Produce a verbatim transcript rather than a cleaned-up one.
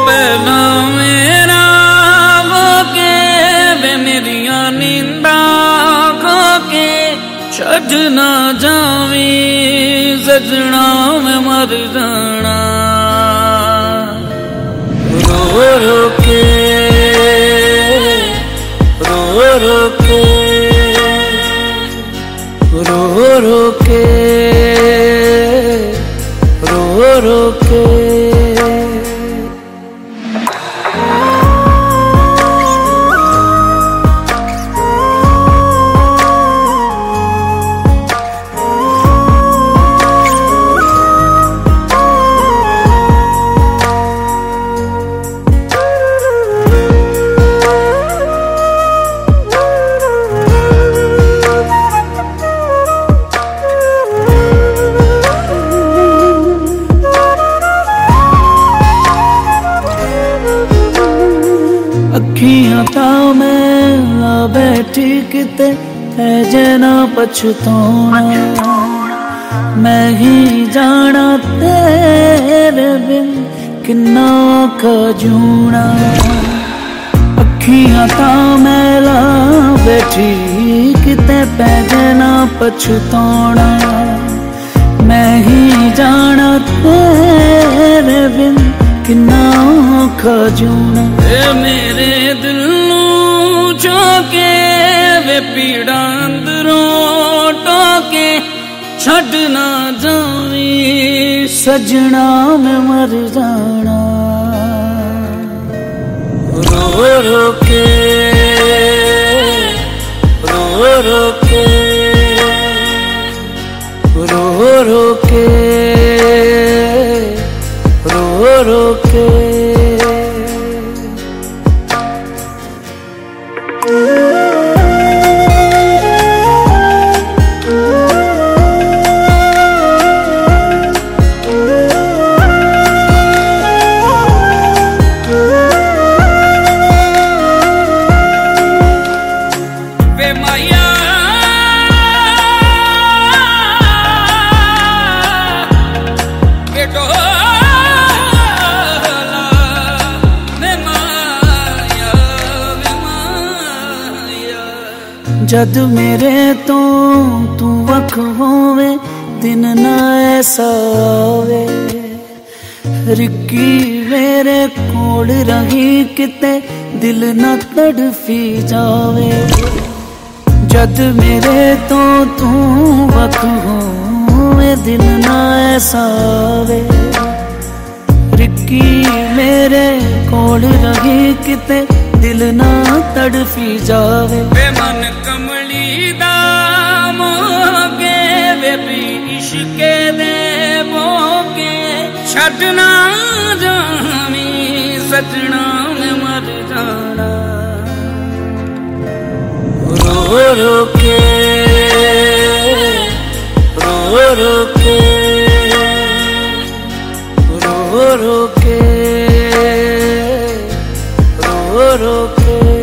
पहला मेरा वो के वे मेरिया नींदा खो के छड़ ना जावी सजना मैं मर जाना रो रो के रो रो के रो रो के रो रो के अखियां था मैं ला बैठी किते है जना पछताना मैं ही जाना तेरे बिन किन्ना खजूना अखियां था मैं ला बैठी किते पै जना पछताना मैं ही जाना तेरे बिन किन्ना खजूना मेरे दिल नू चौके वे पीड़ा अंदरों टोके छड़ ना जावी सजना मैं मर जाना रो रो के रो रो के रो रो के रो रो के जद मेरे तो तू वख होवे दिन ना ऐसा आवे रिक्की मेरे कोल रही किते दिल ना तड़फी जावे जद मेरे तो तू वख होवे दिन ना ऐसा आवे रिक्की मेरे कोल रही किते दिल ना तड़फी जावे वे मन कमली दा मोके वे भी इश्के दे मोके छड़ ना जावी सजना मैं मर जाना रो रो के रो रो के रो रो के रो रो के